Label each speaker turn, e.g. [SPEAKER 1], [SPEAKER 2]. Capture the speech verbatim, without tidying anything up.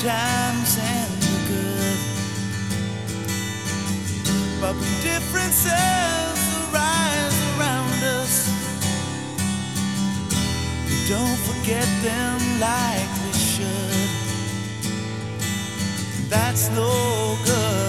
[SPEAKER 1] times and the good. But when differences arise around us, we don't forget them like we should. That's no good.